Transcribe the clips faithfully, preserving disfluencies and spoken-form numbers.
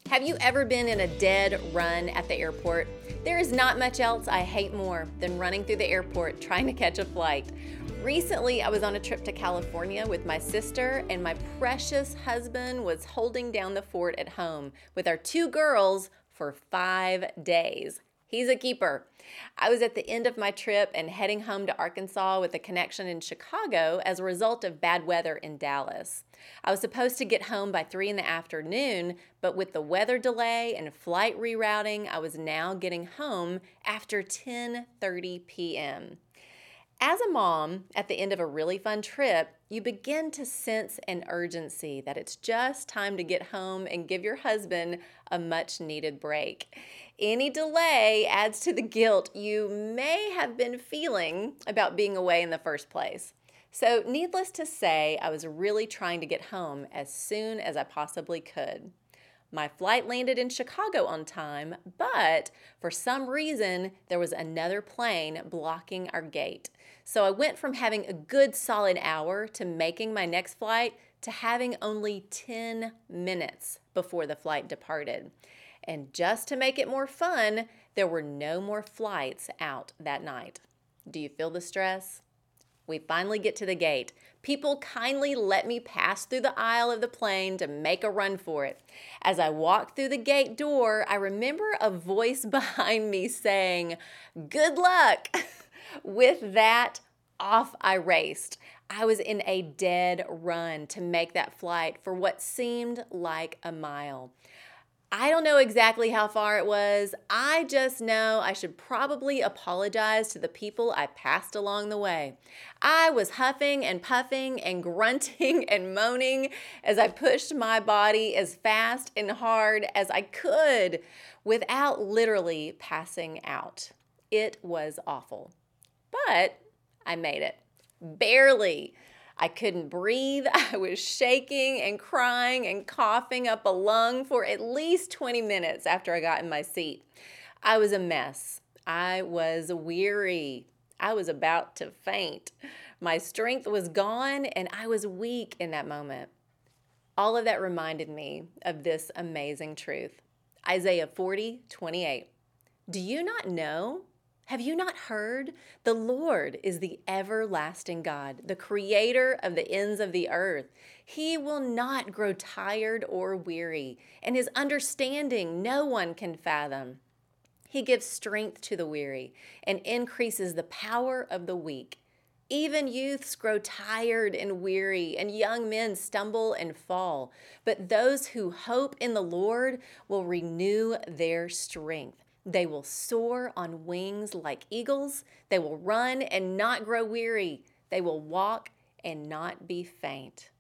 Have you ever been in a dead run at the airport? There is not much else I hate more than running through the airport trying to catch a flight. Recently, I was on a trip to California with my sister, and my precious husband was holding down the fort at home with our two girls for five days. He's a keeper. I was at the end of my trip and heading home to Arkansas with a connection in Chicago as a result of bad weather in Dallas. I was supposed to get home by three in the afternoon, but with the weather delay and flight rerouting, I was now getting home after ten thirty p.m. As a mom, at the end of a really fun trip, you begin to sense an urgency that it's just time to get home and give your husband a much-needed break. Any delay adds to the guilt you may have been feeling about being away in the first place. So, needless to say, I was really trying to get home as soon as I possibly could. My flight landed in Chicago on time, but for some reason, there was another plane blocking our gate. So I went from having a good solid hour to making my next flight to having only ten minutes before the flight departed. And just to make it more fun, there were no more flights out that night. Do you feel the stress? We finally get to the gate. People kindly let me pass through the aisle of the plane to make a run for it. As I walked through the gate door, I remember a voice behind me saying, "Good luck." With that, off I raced. I was in a dead run to make that flight for what seemed like a mile. I don't know exactly how far it was. I just know I should probably apologize to the people I passed along the way. I was huffing and puffing and grunting and moaning as I pushed my body as fast and hard as I could without literally passing out. It was awful. But I made it. Barely. I couldn't breathe. I was shaking and crying and coughing up a lung for at least twenty minutes after I got in my seat. I was a mess. I was weary. I was about to faint. My strength was gone and I was weak in that moment. All of that reminded me of this amazing truth. Isaiah forty twenty-eight. Do you not know? Have you not heard? The Lord is the everlasting God, the creator of the ends of the earth. He will not grow tired or weary, and his understanding no one can fathom. He gives strength to the weary and increases the power of the weak. Even youths grow tired and weary, and young men stumble and fall. But those who hope in the Lord will renew their strength. They will soar on wings like eagles. They will run and not grow weary. They will walk and not be faint.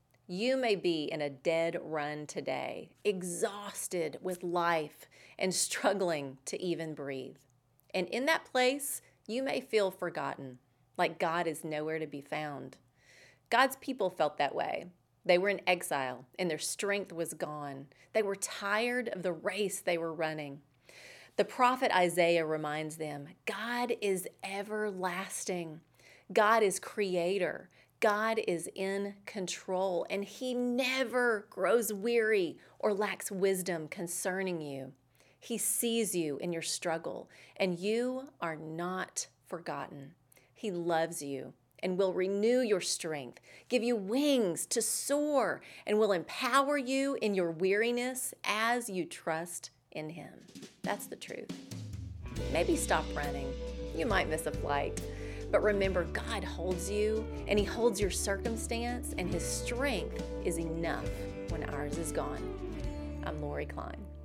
You may be in a dead run today, exhausted with life and struggling to even breathe. And in that place, you may feel forgotten, like God is nowhere to be found. God's people felt that way. They were in exile and their strength was gone. They were tired of the race they were running. The prophet Isaiah reminds them, God is everlasting. God is creator. God is in control, and he never grows weary or lacks wisdom concerning you. He sees you in your struggle, and you are not forgotten. He loves you and will renew your strength, give you wings to soar, and will empower you in your weariness as you trust in him. That's the truth. Maybe stop running. You might miss a flight. But remember, God holds you, and he holds your circumstance, and his strength is enough when ours is gone. I'm Lori Klein.